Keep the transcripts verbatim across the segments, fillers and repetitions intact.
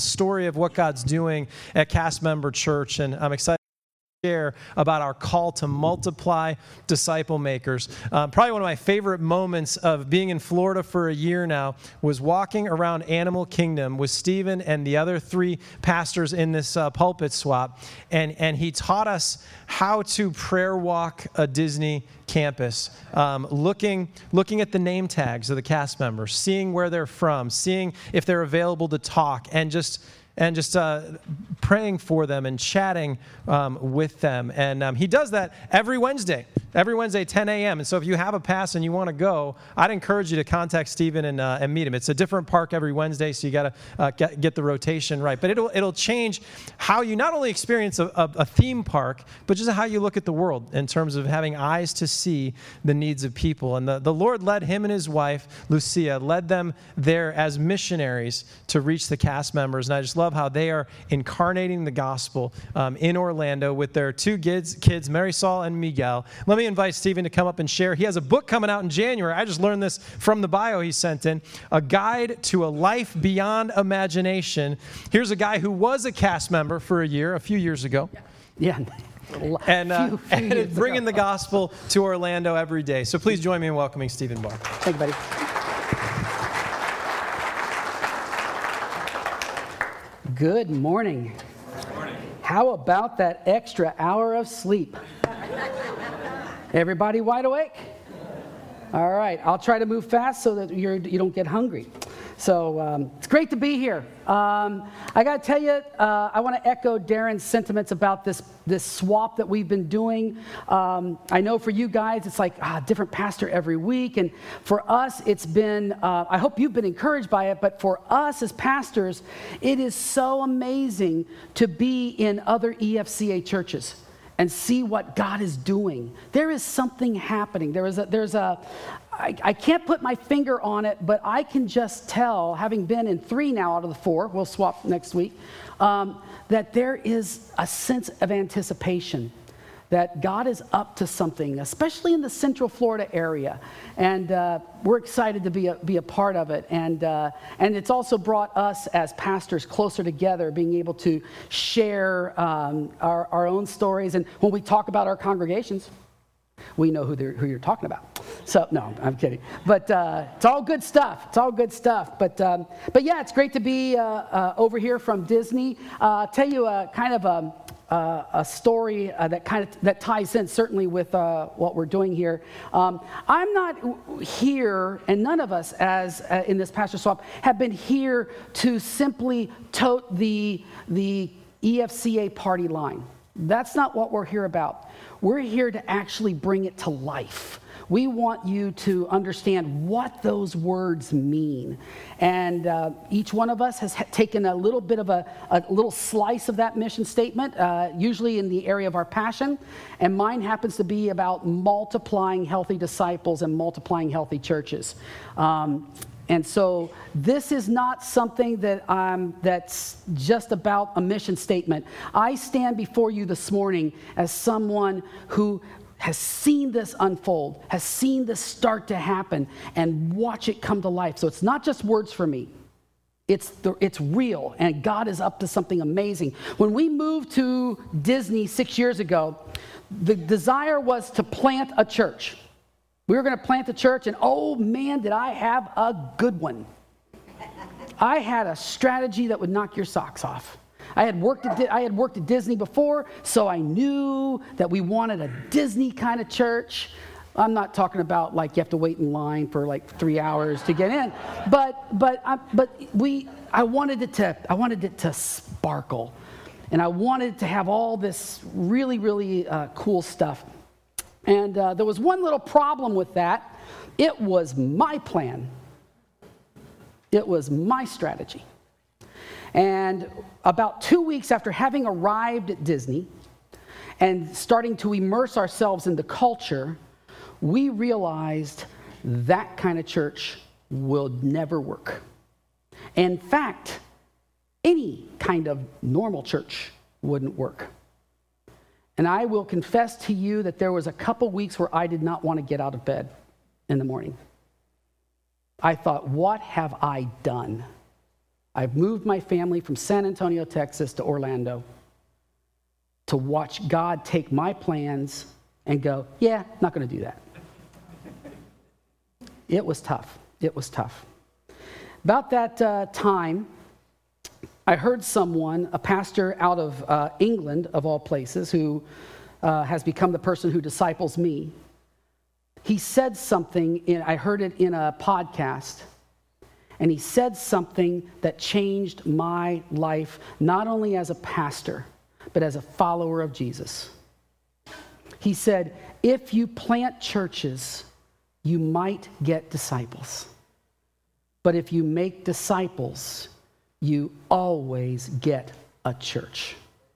story of what God's doing at Cast Member Church, and I'm excited to share about our call to multiply disciple makers. Um, probably one of my favorite moments of being in Florida for a year now was walking around Animal Kingdom with Stephen and the other three pastors in this uh, pulpit swap, and, and he taught us how to prayer walk a Disney campus, um, looking looking at the name tags of the cast members, seeing where they're from, seeing if they're available to talk, and just and just uh, praying for them and chatting um, with them. And um, he does that every Wednesday, every Wednesday, ten a.m. And so if you have a pass and you want to go, I'd encourage you to contact Stephen and, uh, and meet him. It's a different park every Wednesday, so you got to uh, get, get the rotation right. But it'll it'll change how you not only experience a, a, a theme park, but just how you look at the world in terms of having eyes to see the needs of people. And the, the Lord led him and his wife, Lucia, led them there as missionaries to reach the cast members. And I just love how they are incarnating the gospel um, in Orlando with their two kids, kids, Marisol and Miguel. Let me invite Stephen to come up and share. He has a book coming out in January. I just learned this from the bio he sent in, A Guide to a Life Beyond Imagination. Here's a guy who was a cast member for a year, a few years ago. Yeah. And, uh, few, few and bringing the gospel to Orlando every day. So please join me in welcoming Stephen Barr. Thank you, buddy. Good morning. Good morning. How about that extra hour of sleep? Everybody wide awake? All right, I'll try to move fast so that you're, you don't get hungry. So um, it's great to be here. Um, I got to tell you, uh, I want to echo Darren's sentiments about this this swap that we've been doing. Um, I know for you guys, it's like ah, different pastor every week. And for us, it's been, uh, I hope you've been encouraged by it, but for us as pastors, it is so amazing to be in other E F C A churches and see what God is doing. There is something happening. There is a, there's a, I, I can't put my finger on it, but I can just tell, having been in three now out of the four, we'll swap next week, um, that there is a sense of anticipation that God is up to something, especially in the Central Florida area. And uh, we're excited to be a, be a part of it. And, uh, and it's also brought us as pastors closer together, being able to share um, our, our own stories. And when we talk about our congregations, we know who, who you're talking about. So, no, I'm kidding. But uh, it's all good stuff. It's all good stuff. But, um, but yeah, it's great to be uh, uh, over here from Disney. Uh, tell you a kind of a... Uh, a story uh, that kind of that ties in certainly with uh, what we're doing here. Um, I'm not here, and none of us, as uh, in this pastor swap, have been here to simply tote the the E F C A party line. That's not what we're here about. We're here to actually bring it to life. We want you to understand what those words mean. And uh, each one of us has ha- taken a little bit of a, a little slice of that mission statement, uh, usually in the area of our passion. And mine happens to be about multiplying healthy disciples and multiplying healthy churches. Um, And so this is not something that um, that's just about a mission statement. I stand before you this morning as someone who has seen this unfold, has seen this start to happen, and watch it come to life. So it's not just words for me. It's the, it's real, and God is up to something amazing. When we moved to Disney six years ago, the desire was to plant a church. We were going to plant the church, and oh man, did I have a good one. I had a strategy that would knock your socks off. I had worked at, I had worked at Disney before, so I knew that we wanted a Disney kind of church. I'm not talking about like you have to wait in line for like three hours to get in, but but I, but we I wanted it to I wanted it to sparkle, and I wanted to have all this really really uh, cool stuff. And uh, there was one little problem with that. It was my plan. It was my strategy. And about two weeks after having arrived at Disney and starting to immerse ourselves in the culture, we realized that kind of church will never work. In fact, any kind of normal church wouldn't work. And I will confess to you that there was a couple weeks where I did not want to get out of bed in the morning. I thought, what have I done? I've moved my family from San Antonio, Texas to Orlando to watch God take my plans and go, yeah, not going to do that. It was tough. It was tough. About that uh, time, I heard someone, a pastor out of uh, England, of all places, who uh, has become the person who disciples me. He said something, in, I heard it in a podcast, and he said something that changed my life, not only as a pastor, but as a follower of Jesus. He said, if you plant churches, you might get disciples. But if you make disciples, you always get a church.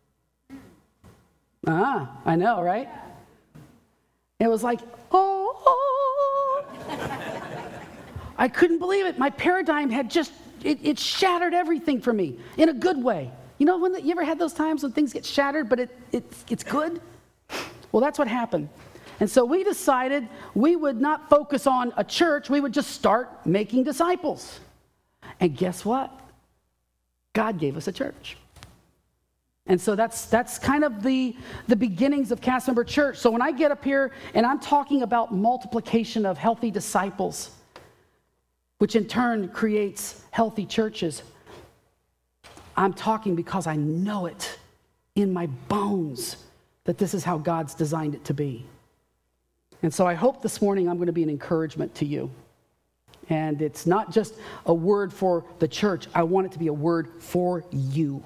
Ah, I know, right? It was like, oh, oh. I couldn't believe it. My paradigm had just, it, it shattered everything for me in a good way. You know, when the, you ever had those times when things get shattered, but it, it it's good? Well, that's what happened. And so we decided we would not focus on a church. We would just start making disciples. And guess what? God gave us a church. And so that's that's kind of the, the beginnings of Cast Member Church. So when I get up here and I'm talking about multiplication of healthy disciples, which in turn creates healthy churches, I'm talking because I know it in my bones that this is how God's designed it to be. And so I hope this morning I'm going to be an encouragement to you. And it's not just a word for the church. I want it to be a word for you.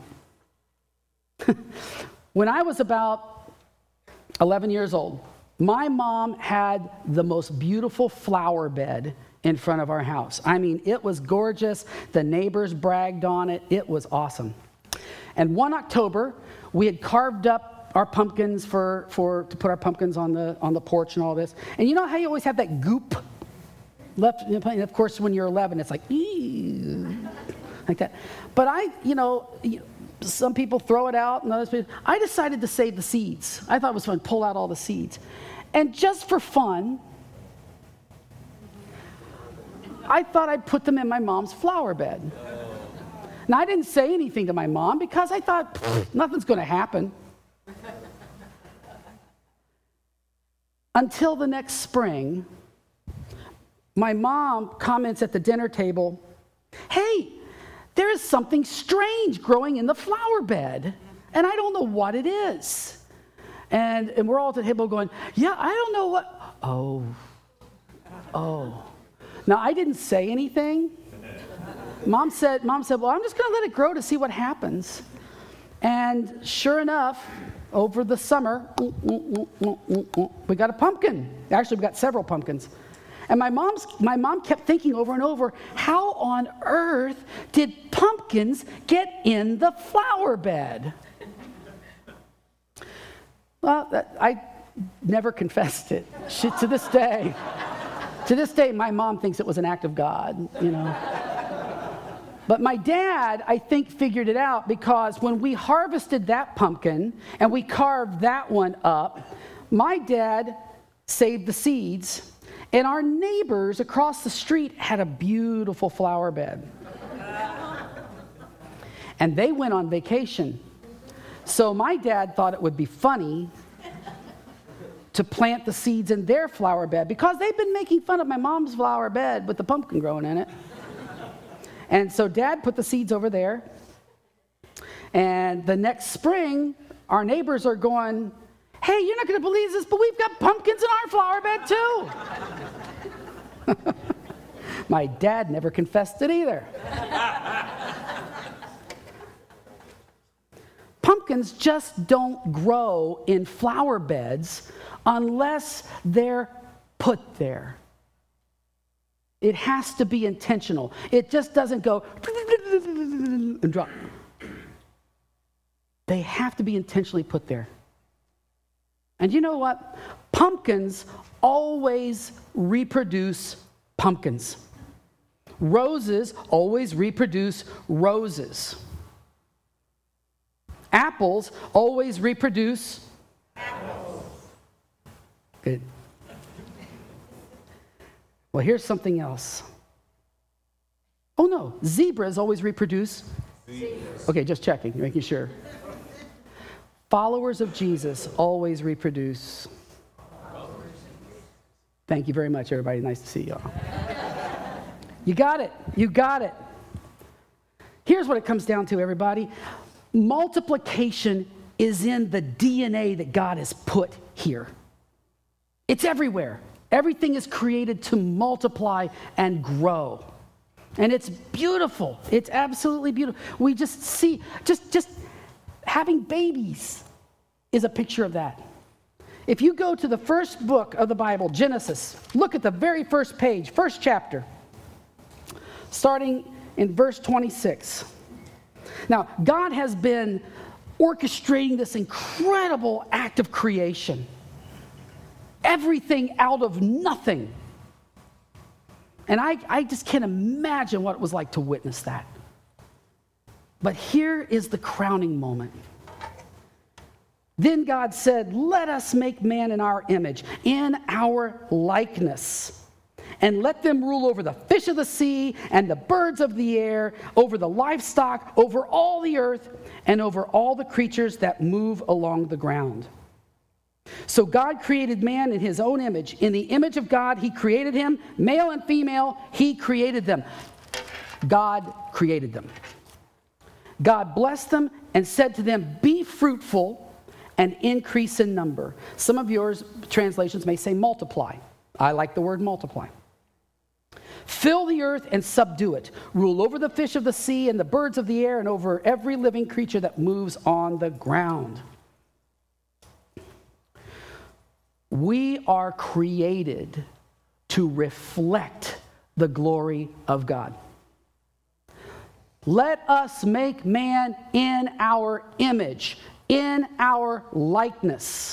When I was about eleven years old, my mom had the most beautiful flower bed in front of our house. I mean, it was gorgeous. The neighbors bragged on it. It was awesome. And one October, we had carved up our pumpkins for, for to put our pumpkins on the on the porch and all this. And you know how you always have that goop left? And of course, when you're eleven, it's like, eee, like that. But I, you know, some people throw it out, and others people. I decided to save the seeds. I thought it was fun to pull out all the seeds, and just for fun, I thought I'd put them in my mom's flower bed. Now, I didn't say anything to my mom because I thought, nothing's going to happen. Until the next spring, my mom comments at the dinner table, hey, there is something strange growing in the flower bed, and I don't know what it is. And, and we're all at the table going, yeah, I don't know what, oh, oh. Now, I didn't say anything. Mom said, Mom said, well, I'm just going to let it grow to see what happens. And sure enough, over the summer, we got a pumpkin. Actually, we got several pumpkins. And my mom's, my mom kept thinking over and over, how on earth did pumpkins get in the flower bed? Well, that, I never confessed it. She, to this day, to this day, my mom thinks it was an act of God, you know. But my dad, I think, figured it out because when we harvested that pumpkin and we carved that one up, my dad saved the seeds, and our neighbors across the street had a beautiful flower bed. And they went on vacation. So my dad thought it would be funny to plant the seeds in their flower bed because they've been making fun of my mom's flower bed with the pumpkin growing in it. And so Dad put the seeds over there. And the next spring, our neighbors are going, hey, you're not going to believe this, but we've got pumpkins in our flower bed too. My dad never confessed it either. Pumpkins just don't grow in flower beds unless they're put there. It has to be intentional. It just doesn't go and drop. They have to be intentionally put there. And you know what? Pumpkins always reproduce pumpkins. Roses always reproduce roses. Apples always reproduce apples. Good. Well, here's something else. Oh, no. Zebras always reproduce. Zebras. Okay, just checking, making sure. Followers of Jesus always reproduce. Thank you very much, everybody. Nice to see y'all. You got it. You got it. Here's what it comes down to, everybody. Multiplication is in the D N A that God has put here. It's everywhere. Everything is created to multiply and grow. And it's beautiful. It's absolutely beautiful. We just see, just, just having babies is a picture of that. If you go to the first book of the Bible, Genesis, look at the very first page, first chapter, starting in verse twenty-six. Now, God has been orchestrating this incredible act of creation. Everything out of nothing. And I, I just can't imagine what it was like to witness that. But here is the crowning moment. Then God said, "Let us make man in our image, in our likeness, and let them rule over the fish of the sea and the birds of the air, over the livestock, over all the earth, and over all the creatures that move along the ground." So God created man in his own image. In the image of God, he created him. Male and female, he created them. God created them. God blessed them and said to them, "Be fruitful and increase in number." Some of yours translations may say multiply. I like the word multiply. "Fill the earth and subdue it. Rule over the fish of the sea and the birds of the air and over every living creature that moves on the ground." We are created to reflect the glory of God. Let us make man in our image, in our likeness.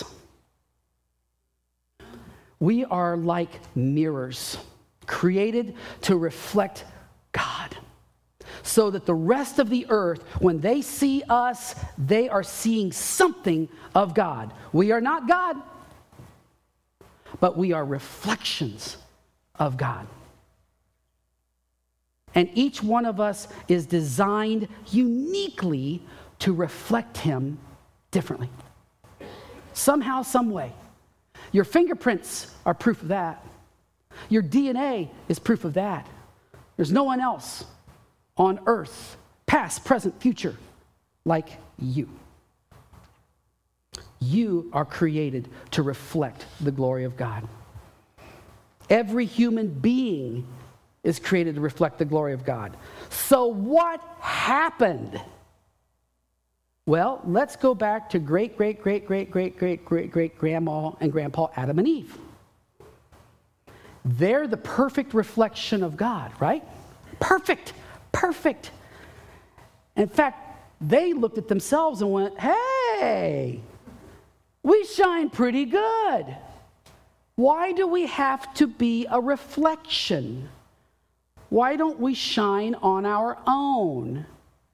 We are like mirrors, created to reflect God, so that the rest of the earth, when they see us, they are seeing something of God. We are not God, but we are reflections of God. And each one of us is designed uniquely to reflect him differently. Somehow, some way. Your fingerprints are proof of that. Your D N A is proof of that. There's no one else on earth, past, present, future, like you. You are created to reflect the glory of God. Every human being is created to reflect the glory of God. So what happened? Well, let's go back to great, great, great, great, great, great, great, great grandma and grandpa Adam and Eve. They're the perfect reflection of God, right? Perfect, perfect. In fact, they looked at themselves and went, "Hey, we shine pretty good. Why do we have to be a reflection? Why don't we shine on our own?"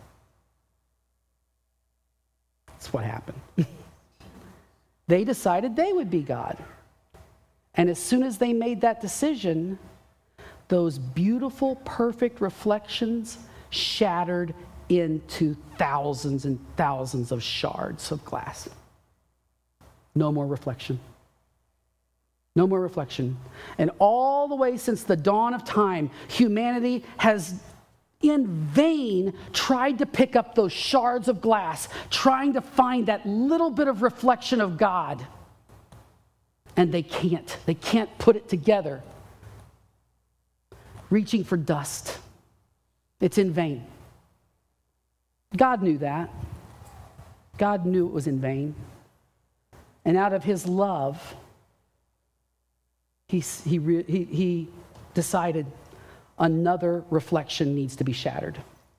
That's what happened. They decided they would be God. And as soon as they made that decision, those beautiful, perfect reflections shattered into thousands and thousands of shards of glass. No more reflection. No more reflection. And all the way since the dawn of time, humanity has in vain tried to pick up those shards of glass, trying to find that little bit of reflection of God. And they can't. They can't put it together. Reaching for dust. It's in vain. God knew that. God knew it was in vain. And out of his love, he, he, he, he decided another reflection needs to be shattered.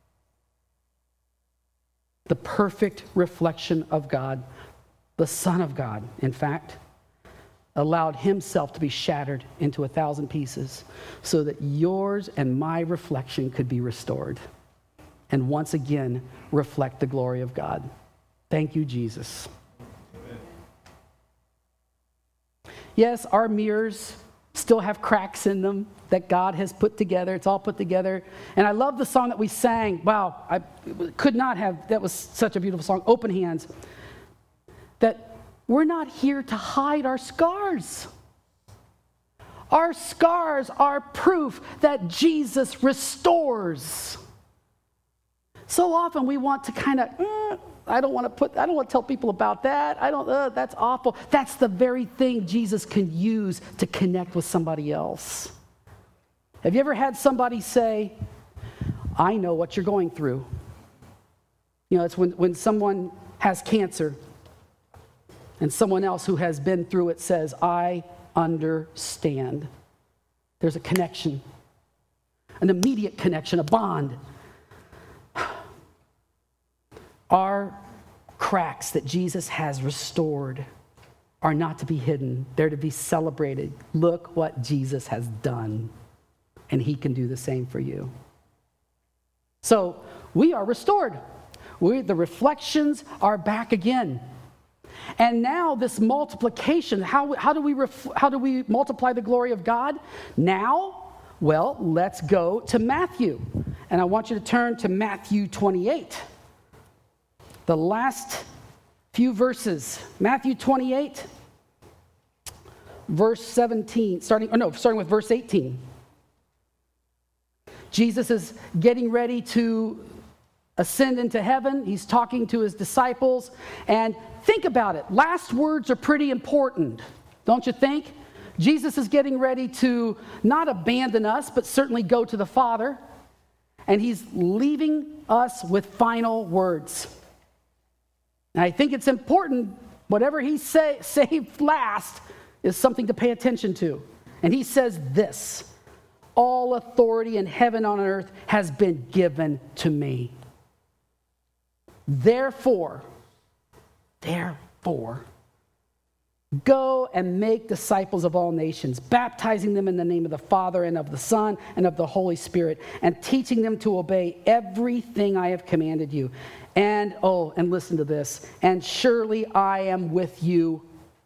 The perfect reflection of God, the Son of God, in fact, allowed himself to be shattered into a thousand pieces so that yours and my reflection could be restored and once again reflect the glory of God. Thank you, Jesus. Yes, our mirrors still have cracks in them that God has put together. It's all put together. And I love the song that we sang. Wow, I could not have, that was such a beautiful song, Open Hands. That we're not here to hide our scars. Our scars are proof that Jesus restores. So often we want to kind of, mm, I don't want to put, I don't want to tell people about that. I don't, uh, that's awful. That's the very thing Jesus can use to connect with somebody else. Have you ever had somebody say, I know what you're going through? You know, it's when, when someone has cancer and someone else who has been through it says, I understand. There's a connection, an immediate connection, a bond. Our cracks that Jesus has restored are not to be hidden. They're to be celebrated. Look what Jesus has done, and he can do the same for you. So we are restored. We, the reflections are back again. And now this multiplication, how, how, do we ref, how do we multiply the glory of God? Now, well, let's go to Matthew. And I want you to turn to Matthew twenty-eight. The last few verses. Matthew twenty-eight, verse seventeen, starting, or no, starting with verse eighteen. Jesus is getting ready to ascend into heaven. He's talking to his disciples. And think about it. Last words are pretty important, don't you think? Jesus is getting ready to not abandon us, but certainly go to the Father. And he's leaving us with final words. And I think it's important, whatever he say, saved last is something to pay attention to. And he says this, all authority in heaven and on earth has been given to me. Therefore, therefore, go and make disciples of all nations, baptizing them in the name of the Father and of the Son and of the Holy Spirit, and teaching them to obey everything I have commanded you. And, oh, and listen to this, and surely I am with you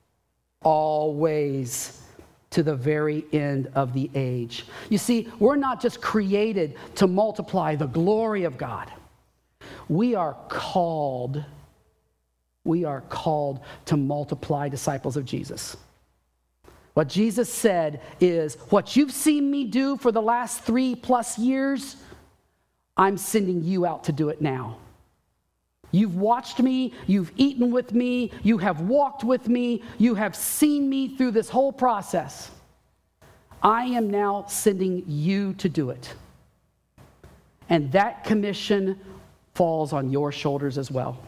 always to the very end of the age. You see, we're not just created to multiply the glory of God. We are called, we are called to multiply disciples of Jesus. What Jesus said is, what you've seen me do for the last three plus years, I'm sending you out to do it now. You've watched me, you've eaten with me, you have walked with me, you have seen me through this whole process. I am now sending you to do it. And that commission falls on your shoulders as well.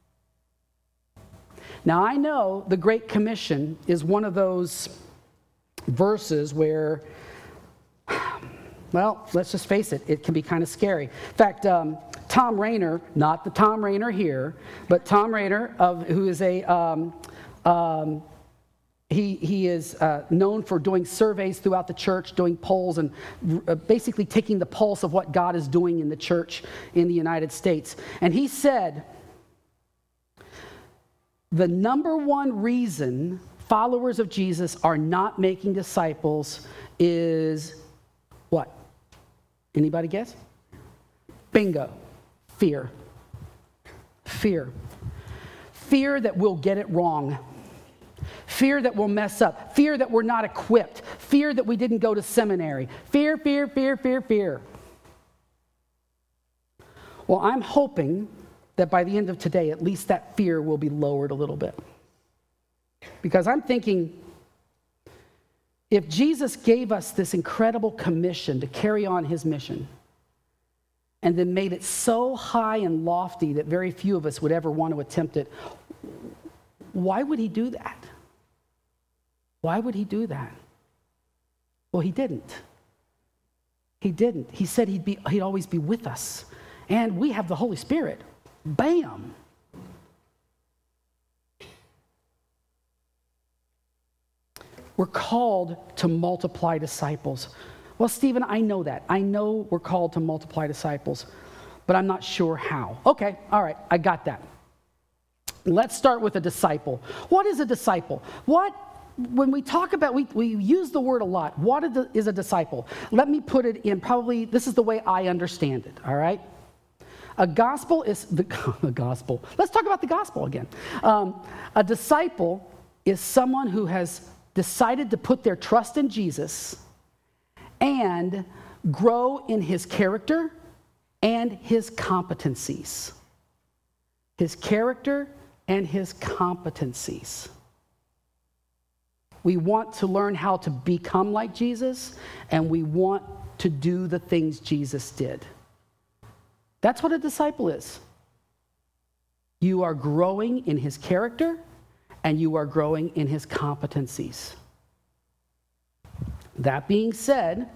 Now, I know the Great Commission is one of those verses where, well, let's just face it, it can be kind of scary. In fact, um, Thom Rainer, not the Thom Rainer here, but Thom Rainer, of, who is a, um, um, he, he is uh, known for doing surveys throughout the church, doing polls, and uh, basically taking the pulse of what God is doing in the church in the United States. And he said, the number one reason followers of Jesus are not making disciples is what? Anybody guess? Bingo. Fear. Fear. Fear that we'll get it wrong. Fear that we'll mess up. Fear that we're not equipped. Fear that we didn't go to seminary. Fear, fear, fear, fear, fear. Well, I'm hoping that by the end of today, at least that fear will be lowered a little bit. Because I'm thinking, if Jesus gave us this incredible commission to carry on his mission, and then made it so high and lofty that very few of us would ever want to attempt it, why would he do that? Why would he do that? Well, he didn't. He didn't. He said he'd be, he'd always be with us. And we have the Holy Spirit. Bam. We're called to multiply disciples. Well, Stephen, I know that. I know we're called to multiply disciples, but I'm not sure how. Okay, all right, I got that. Let's start with a disciple. What is a disciple? What when we talk about, we, we use the word a lot. What is a disciple? Let me put it in probably, this is the way I understand it, all right? A gospel is, the, the gospel. Let's talk about the gospel again. Um, a disciple is someone who has decided to put their trust in Jesus and grow in his character and his competencies. His character and his competencies. We want to learn how to become like Jesus, and we want to do the things Jesus did. That's what a disciple is. You are growing in his character, and you are growing in his competencies. That being said,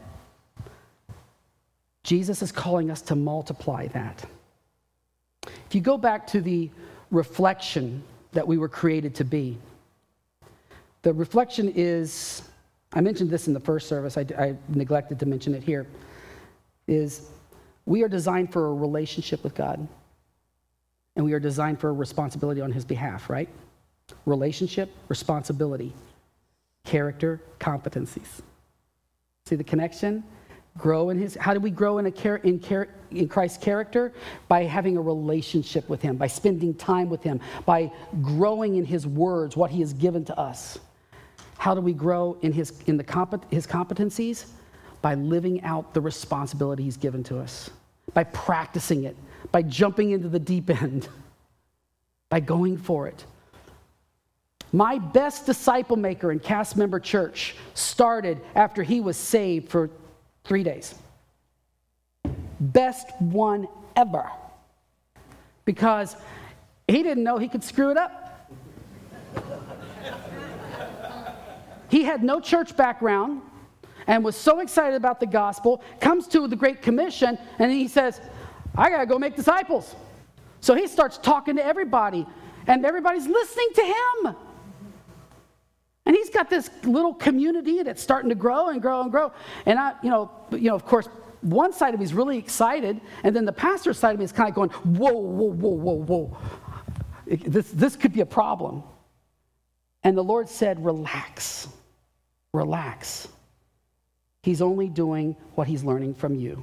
Jesus is calling us to multiply that. If you go back to the reflection that we were created to be, the reflection is, I mentioned this in the first service, I, I neglected to mention it here, is we are designed for a relationship with God, and we are designed for a responsibility on his behalf, right? Relationship, responsibility, character, competencies. See the connection? Grow in his, how do we grow in, a char, in, char, in Christ's character? By having a relationship with him, by spending time with him, by growing in his words, what he has given to us. How do we grow in his, in the compet, his competencies? By living out the responsibility he's given to us, by practicing it, by jumping into the deep end, by going for it. My best disciple maker in cast member church started after he was saved for three days. Best one ever. Because he didn't know he could screw it up. He had no church background and was so excited about the gospel, comes to the Great Commission, and he says, I got to go make disciples. So he starts talking to everybody, and everybody's listening to him. And he's got this little community that's starting to grow and grow and grow. And I, you know, you know, of course, one side of me is really excited, and then the pastor's side of me is kind of going, whoa, whoa, whoa, whoa, whoa. This, this could be a problem. And the Lord said, relax, relax. He's only doing what he's learning from you.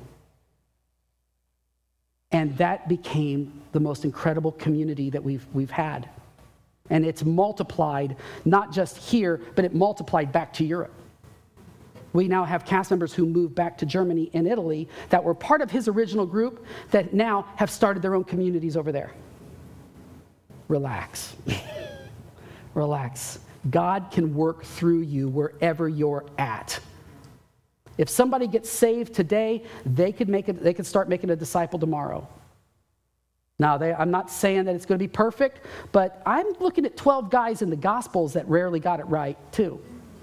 And that became the most incredible community that we've, we've had. And it's multiplied, not just here, but it multiplied back to Europe. We now have cast members who moved back to Germany and Italy that were part of his original group that now have started their own communities over there. Relax. Relax. God can work through you wherever you're at. If somebody gets saved today, they could make it, they could start making a disciple tomorrow. Now, they, I'm not saying that it's going to be perfect, but I'm looking at twelve guys in the Gospels that rarely got it right, too.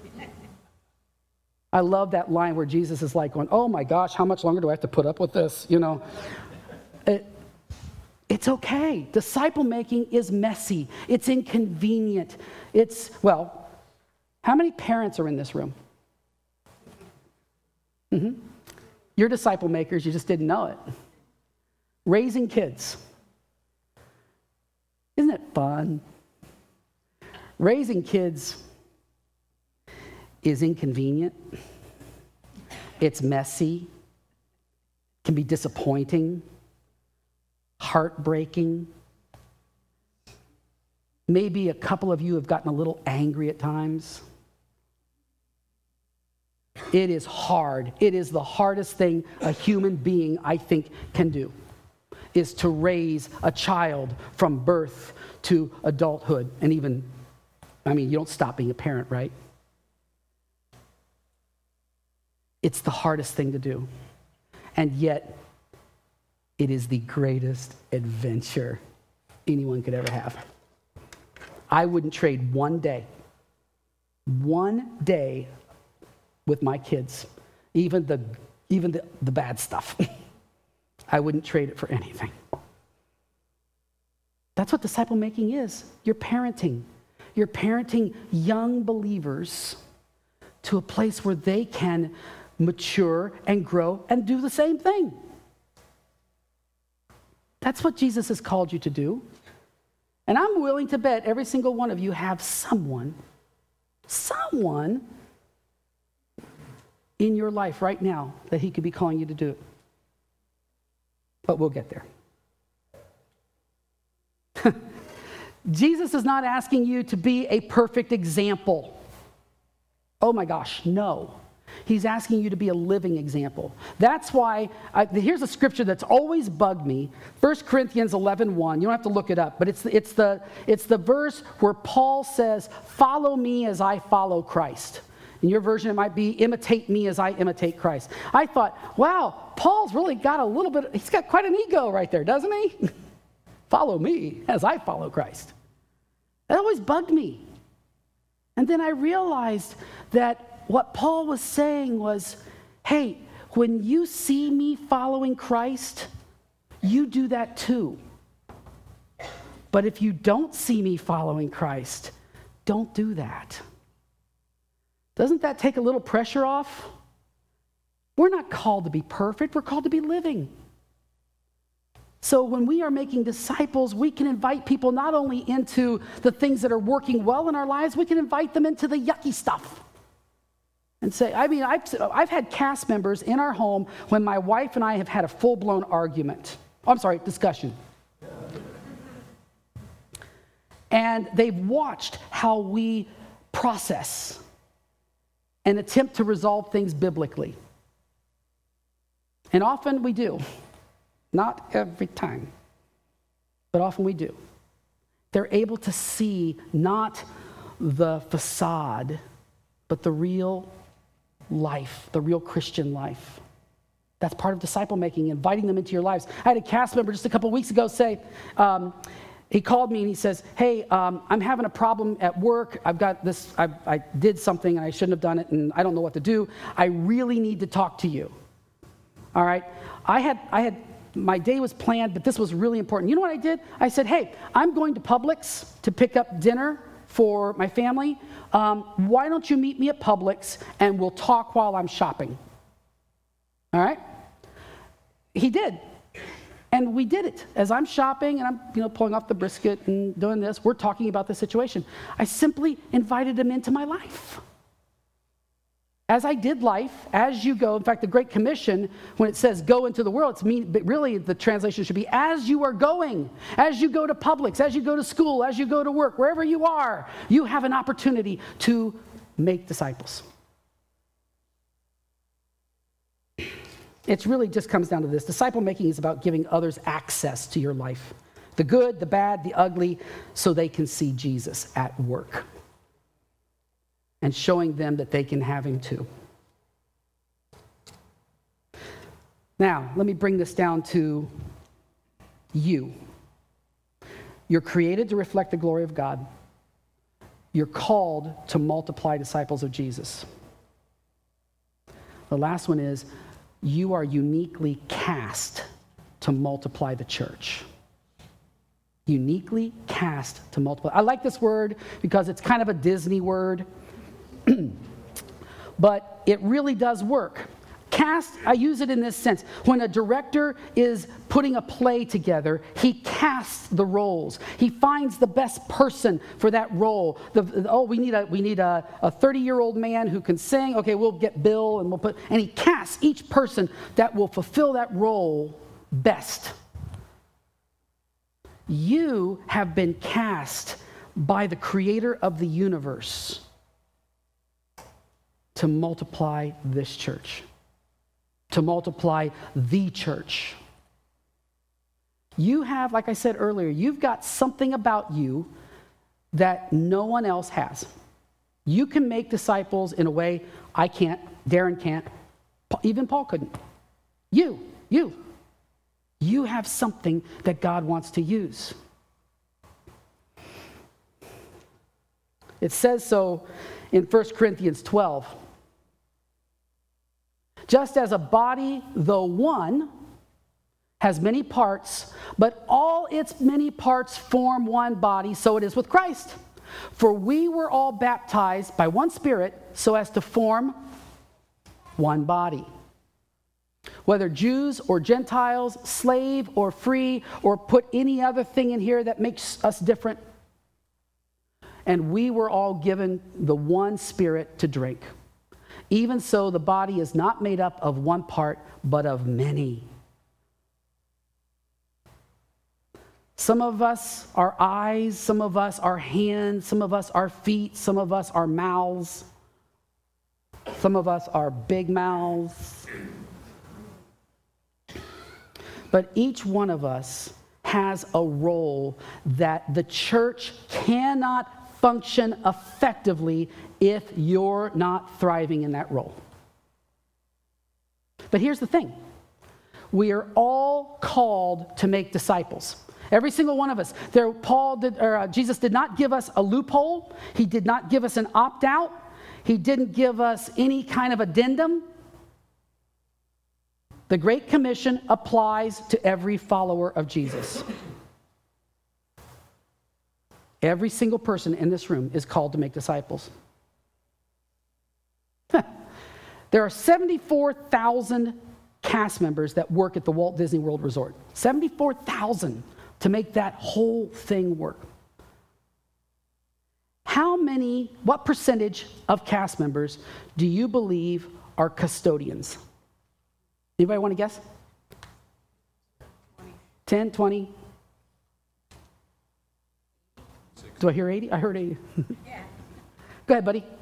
I love that line where Jesus is like going, oh my gosh, how much longer do I have to put up with this? You know, it, it's okay. Disciple making is messy. It's inconvenient. It's, well, how many parents are in this room? Mm-hmm. You're disciple makers, you just didn't know it. Raising kids. Isn't it fun? Raising kids is inconvenient. It's messy. Can be disappointing. Heartbreaking. Maybe a couple of you have gotten a little angry at times. It is hard. It is the hardest thing a human being, I think, can do, is to raise a child from birth to adulthood. And even, I mean, you don't stop being a parent, right? It's the hardest thing to do. And yet, it is the greatest adventure anyone could ever have. I wouldn't trade one day, one day with my kids, even the even the, the bad stuff. I wouldn't trade it for anything. That's what disciple making is. You're parenting. You're parenting young believers to a place where they can mature and grow and do the same thing. That's what Jesus has called you to do. And I'm willing to bet every single one of you have someone someone in your life right now that he could be calling you to do it. But we'll get there. Jesus is not asking you to be a perfect example. Oh my gosh, no. He's asking you to be a living example. That's why, I, here's a scripture that's always bugged me. First Corinthians eleven one. You don't have to look it up, but it's, it's, the, it's the verse where Paul says, follow me as I follow Christ. In your version, it might be, imitate me as I imitate Christ. I thought, wow, Paul's really got a little bit, he's got quite an ego right there, doesn't he? Follow me as I follow Christ. That always bugged me. And then I realized that what Paul was saying was, hey, when you see me following Christ, you do that too. But if you don't see me following Christ, don't do that. Doesn't that take a little pressure off? We're not called to be perfect, we're called to be living. So when we are making disciples, we can invite people not only into the things that are working well in our lives, we can invite them into the yucky stuff. And say, I mean, I've, I've had cast members in our home when my wife and I have had a full-blown argument. Oh, I'm sorry, discussion. And they've watched how we process and attempt to resolve things biblically. And often we do. Not every time, but often we do. They're able to see not the facade, but the real life, the real Christian life. That's part of disciple making, inviting them into your lives. I had a cast member just a couple weeks ago say, um, he called me and he says, hey, um, I'm having a problem at work. I've got this, I, I did something and I shouldn't have done it and I don't know what to do. I really need to talk to you. All right. I had, I had, my day was planned, but this was really important. You know what I did? I said, hey, I'm going to Publix to pick up dinner for my family. Um, why don't you meet me at Publix and we'll talk while I'm shopping? All right? He did. And we did it. As I'm shopping and I'm, you know, pulling off the brisket and doing this, we're talking about the situation. I simply invited him into my life. As I did life, as you go, in fact, the Great Commission, when it says go into the world, it's mean, but really the translation should be as you are going, as you go to Publix, as you go to school, as you go to work, wherever you are, you have an opportunity to make disciples. It really just comes down to this. Disciple making is about giving others access to your life, the good, the bad, the ugly, so they can see Jesus at work. And showing them that they can have him too. Now, let me bring this down to you. You're created to reflect the glory of God. You're called to multiply disciples of Jesus. The last one is, you are uniquely cast to multiply the church. Uniquely cast to multiply. I like this word because it's kind of a Disney word. But it really does work. Cast, I use it in this sense. When a director is putting a play together, he casts the roles. He finds the best person for that role. The, oh, we need a we need a, a thirty-year-old man who can sing. Okay, we'll get Bill and we'll put and he casts each person that will fulfill that role best. You have been cast by the creator of the universe to multiply this church, to multiply the church. You have, like I said earlier, you've got something about you that no one else has. You can make disciples in a way I can't, Darren can't, even Paul couldn't. You, you, you have something that God wants to use. It says so in First Corinthians twelve. Just as a body, though one, has many parts, but all its many parts form one body, so it is with Christ. For we were all baptized by one Spirit so as to form one body. Whether Jews or Gentiles, slave or free, or put any other thing in here that makes us different. and we were all given the one Spirit to drink. Even so, the body is not made up of one part, but of many. Some of us are eyes, some of us are hands, some of us are feet, some of us are mouths, some of us are big mouths. But each one of us has a role that the church cannot function effectively if you're not thriving in that role. But here's the thing. We are all called to make disciples. Every single one of us. There, Paul did, or uh, Jesus did not give us a loophole. He did not give us an opt-out. He didn't give us any kind of addendum. The Great Commission applies to every follower of Jesus. Every single person in this room is called to make disciples. There are seventy-four thousand cast members that work at the Walt Disney World Resort. seventy-four thousand to make that whole thing work. How many, what percentage of cast members do you believe are custodians? Anybody want to guess? ten, twenty? Do I hear eighty? I heard eighty. Yeah. Go ahead, buddy.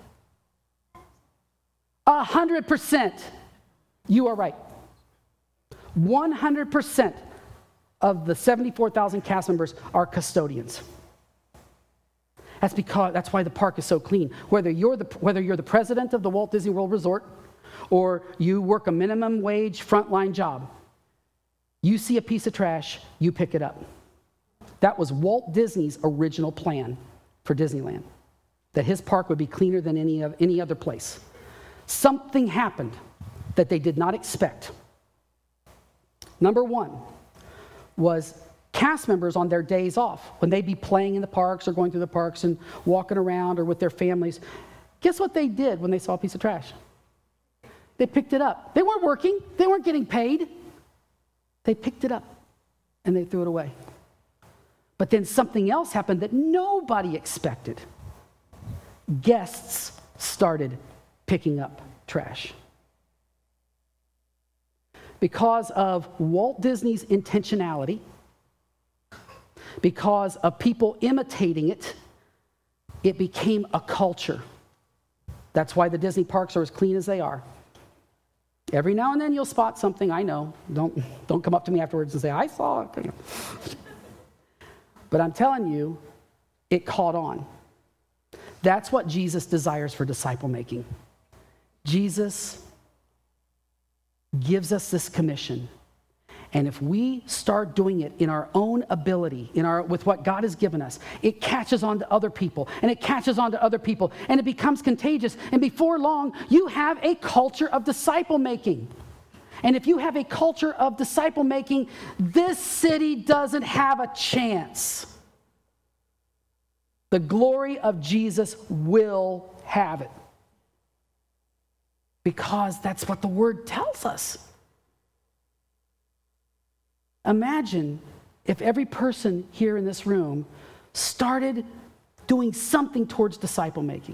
A hundred percent. You are right. One hundred percent of the seventy-four thousand cast members are custodians. That's because that's why the park is so clean. Whether you're the whether you're the president of the Walt Disney World Resort, or you work a minimum wage frontline job, you see a piece of trash, you pick it up. That was Walt Disney's original plan for Disneyland, that his park would be cleaner than any of any other place. Something happened that they did not expect. Number one was cast members on their days off, when they'd be playing in the parks or going through the parks and walking around or with their families. Guess what they did when they saw a piece of trash? They picked it up. They weren't working. They weren't getting paid. They picked it up and they threw it away. But then something else happened that nobody expected. Guests started picking up trash. Because of Walt Disney's intentionality, because of people imitating it, it became a culture. That's why the Disney parks are as clean as they are. Every now and then you'll spot something, I know. Don't, don't come up to me afterwards and say, I saw it. But I'm telling you, it caught on. That's what Jesus desires for disciple making. Jesus gives us this commission. And if we start doing it in our own ability, in our with what God has given us, it catches on to other people, and it catches on to other people, and it becomes contagious. And before long, you have a culture of disciple making. And if you have a culture of disciple making, this city doesn't have a chance. The glory of Jesus will have it. Because that's what the word tells us. Imagine if every person here in this room started doing something towards disciple making.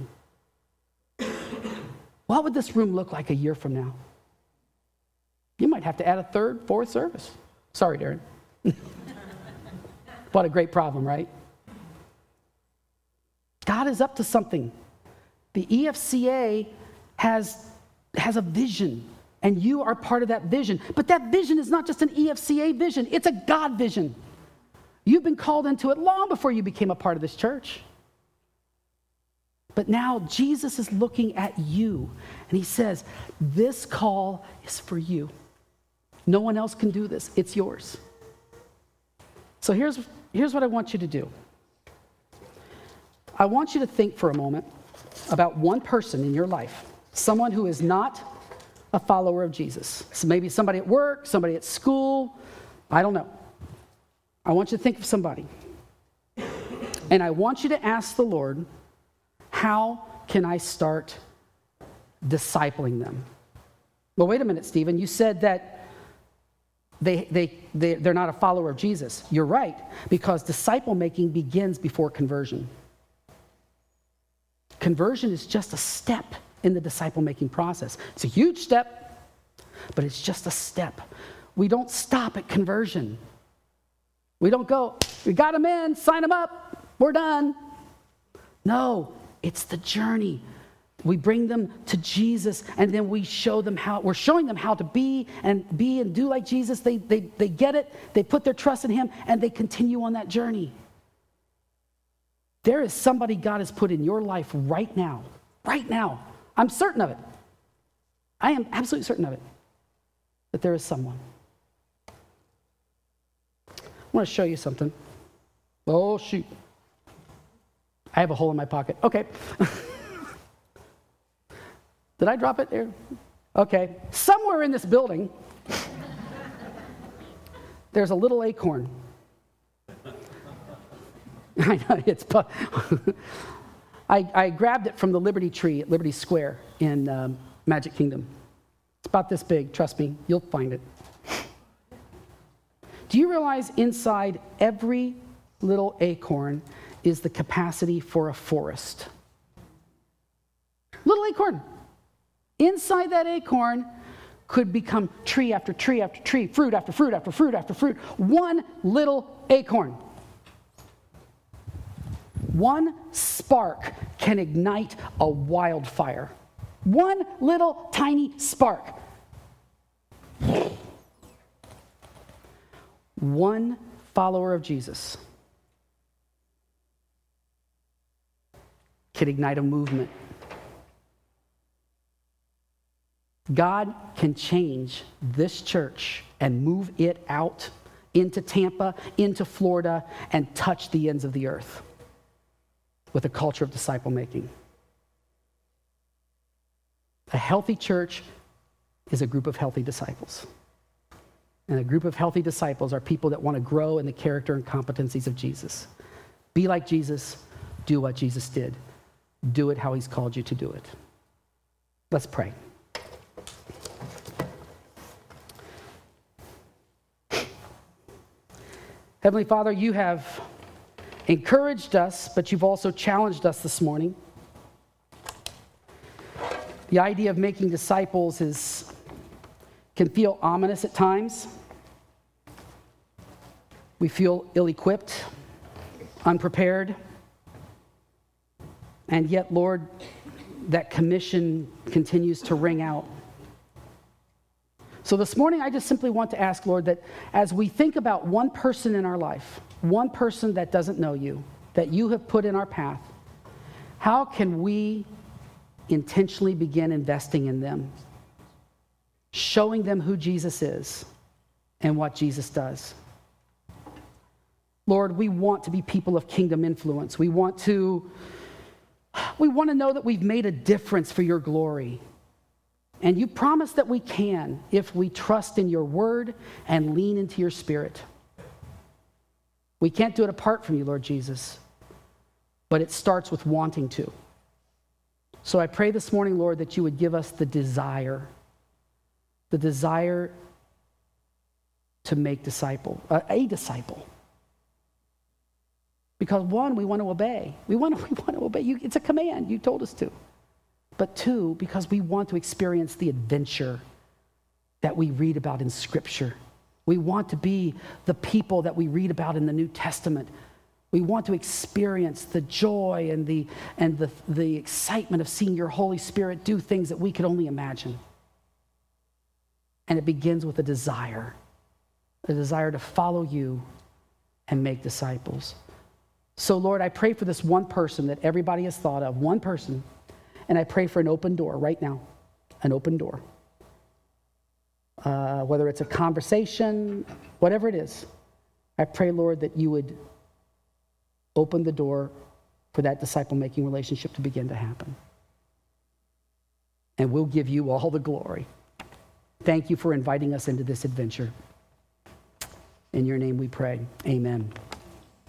What would this room look like a year from now? You might have to add a third, fourth service. Sorry, Darren. What a great problem, right? God is up to something. The E F C A has, has a vision. And you are part of that vision. But that vision is not just an E F C A vision. It's a God vision. You've been called into it long before you became a part of this church. But now Jesus is looking at you. And he says, this call is for you. No one else can do this. It's yours. So here's, here's what I want you to do. I want you to think for a moment about one person in your life. Someone who is not a follower of Jesus. So maybe somebody at work, somebody at school, I don't know. I want you to think of somebody. And I want you to ask the Lord, how can I start discipling them? Well, wait a minute, Stephen. You said that they, they, they, they're not a follower of Jesus. You're right, because disciple making begins before conversion. Conversion is just a step in the disciple-making process. It's a huge step, but it's just a step. We don't stop at conversion. We don't go, we got them in, sign them up, we're done. No, it's the journey. We bring them to Jesus, and then we show them how, we're showing them how to be and be and do like Jesus. They, they, they get it, they put their trust in him, and they continue on that journey. There is somebody God has put in your life right now, right now. I'm certain of it. I am absolutely certain of it, that there is someone. I want to show you something. Oh, shoot. I have a hole in my pocket. Okay. Did I drop it there? Okay. Somewhere in this building, there's a little acorn. I know, it's... I, I grabbed it from the Liberty Tree at Liberty Square in um, Magic Kingdom. It's about this big. Trust me, you'll find it. Do you realize inside every little acorn is the capacity for a forest? Little acorn. Inside that acorn could become tree after tree after tree, fruit after fruit after fruit after fruit. One little acorn. One spark can ignite a wildfire. One little tiny spark. One follower of Jesus can ignite a movement. God can change this church and move it out into Tampa, into Florida, and touch the ends of the earth with a culture of disciple making. A healthy church is a group of healthy disciples. And a group of healthy disciples are people that want to grow in the character and competencies of Jesus. Be like Jesus, do what Jesus did. Do it how he's called you to do it. Let's pray. Heavenly Father, you have encouraged us, but you've also challenged us this morning. The idea of making disciples is can feel ominous at times. We feel ill-equipped, unprepared. And yet, Lord, that commission continues to ring out. So this morning, I just simply want to ask, Lord, that as we think about one person in our life, one person that doesn't know you, that you have put in our path, how can we intentionally begin investing in them, showing them who Jesus is and what Jesus does? Lord, we want to be people of kingdom influence. We want to, we want to know that we've made a difference for your glory. And you promise that we can if we trust in your word and lean into your spirit. We can't do it apart from you, Lord Jesus, but it starts with wanting to. So I pray this morning, Lord, that you would give us the desire, the desire to make disciple, uh, a disciple. Because one, we want to obey. We want to, we want to obey you. It's a command. You told us to. But two, because we want to experience the adventure that we read about in Scripture. We want to be the people that we read about in the New Testament. We want to experience the joy and the and the, the excitement of seeing your Holy Spirit do things that we could only imagine. And it begins with a desire, a desire to follow you and make disciples. So, Lord, I pray for this one person that everybody has thought of, one person, and I pray for an open door right now, an open door. Uh, whether it's a conversation, whatever it is, I pray, Lord, that you would open the door for that disciple-making relationship to begin to happen. And we'll give you all the glory. Thank you for inviting us into this adventure. In your name we pray. Amen.